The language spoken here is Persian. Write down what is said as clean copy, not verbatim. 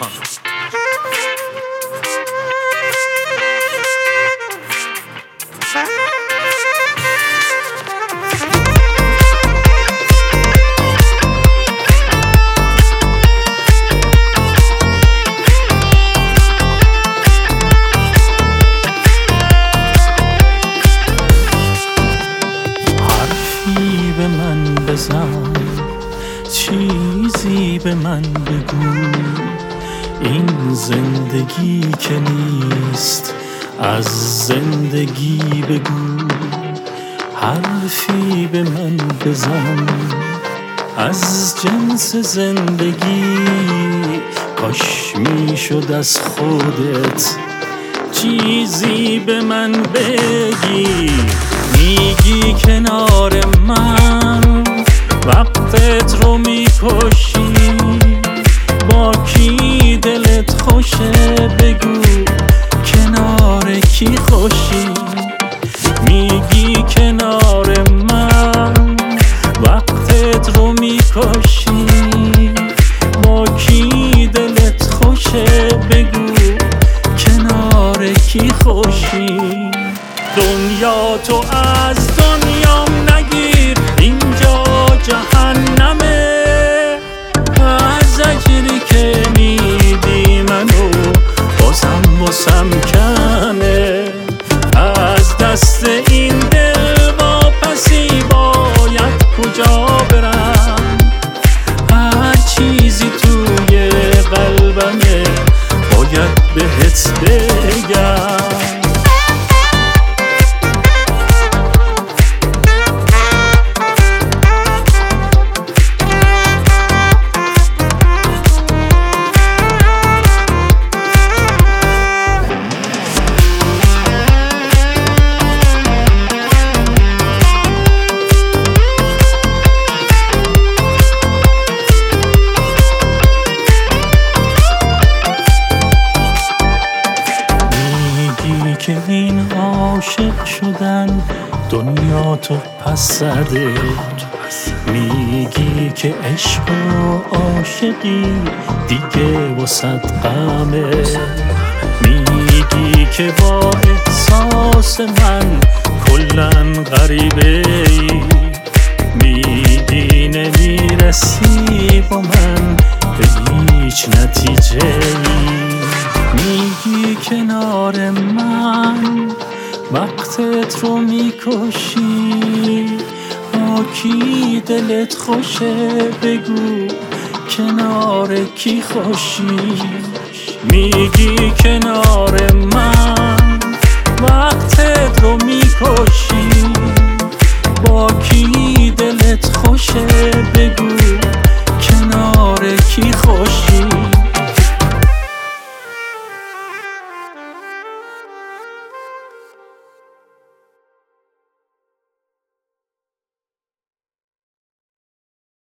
حرفی به من بزن، چیزی به من بگو، این زندگی که نیست از زندگی بگو. حرفی به من بزن از جنس زندگی، کاش میشد از خودت چیزی به من بگی. میگی کنار من وقتت رو میکشی، با کی دلت خوشه بگو، کنار کی خوشی. میگی کنار من وقتت رو میکشی، با کی دلت خوشه بگو، کنار کی خوشی. دنیا تو از دنیام نگیر، اینجا جهنمه. از اجری که میدی منو بازم کمه. از دست این دل واپسی باید کجا برم؟ هر چیزی توی قلبمه باید بهت بگم. که این عاشق شدن دنیا تو پس زده. میگی که عشق و عاشقی دیگه واسط غمه. میگی که با احساس من کلن غریبه ای. میگی نمیرسی با من به هیچ نتیجه ای. میگی کنار من وقتت رو میکشی، با کی دلت خوشه بگو، کنار کی خوشی. میگی کنار